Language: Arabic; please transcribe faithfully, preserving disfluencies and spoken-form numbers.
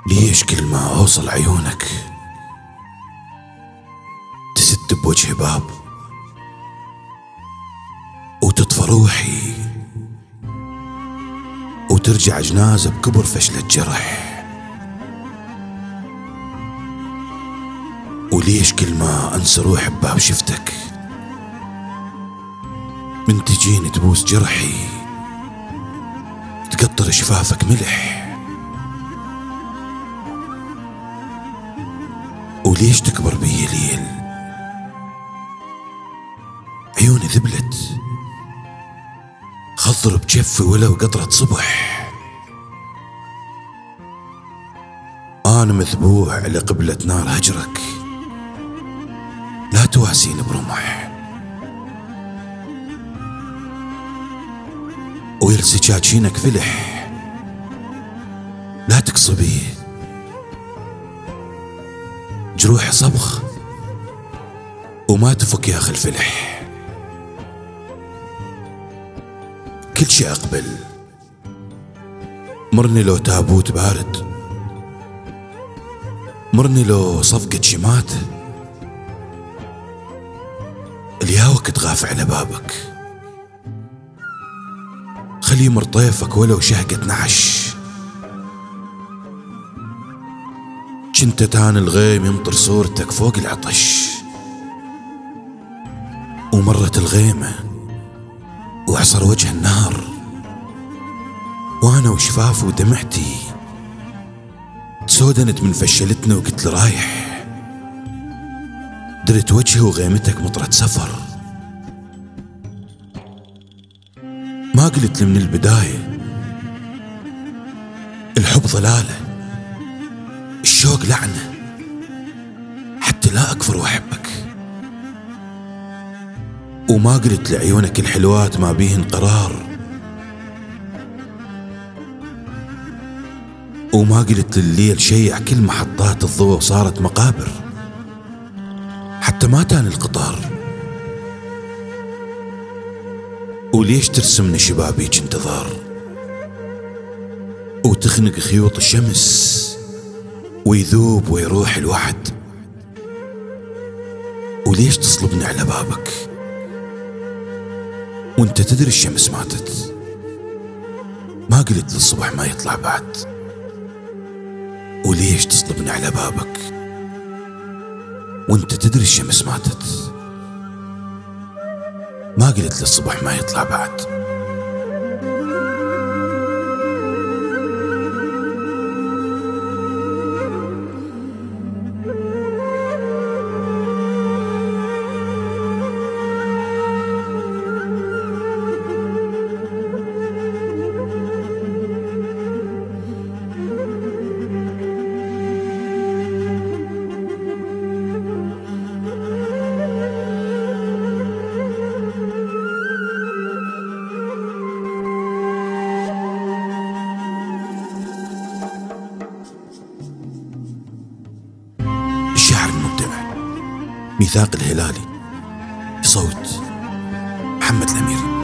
ليش كل ما أوصل عيونك تسد بوجهي باب وتطفى روحي وترجع جنازة بكبر فشلة جرح؟ وليش كل ما أنسى روحي بباب شفتك من تجيني تبوس جرحي تقطر شفافك ملح؟ وليش تكبر بي ليل عيوني ذبلت خضر بجفي ولو قطرة صبح؟ أنا مذبوح على قبلة نار هجرك لا تواسيني برمح، ويرسجاجينك فلح لا تقصبي جروحي صبغ وما تفك يا أخي الفلح. كل شي أقبل مرني لو تابوت بارد، مرني لو صفقة شمات، الياوك تغاف على بابك خلي مرطيفك ولو شهقة نعش. جنت تان الغيم يمطر صورتك فوق العطش، ومرت الغيمة وعصر وجه النار، وانا وشفافي ودمعتي تسودنت من فشلتنا وقلت له رايح. درت وجهي وغيمتك مطرة سفر، ما قلت لي من البداية الحب ضلالة الشوق لعنة حتى لا أكفر وأحبك، وما قلت لعيونك الحلوات ما بيهن قرار، وما قلت لليل شيع كل محطات الضوء وصارت مقابر حتى ما تاني القطار. وليش ترسمني شبابيك انتظار وتخنق خيوط الشمس ويذوب ويروح الوعد؟ وليش تصلبني على بابك وانت تدري الشمس ماتت؟ ما قلت للصبح ما يطلع بعد. وليش تصلبني على بابك وانت تدري الشمس ماتت؟ ما قلت للصبح ما يطلع بعد. الشاعر المبدع ميثاق الهلالي، صوت محمد الأمير.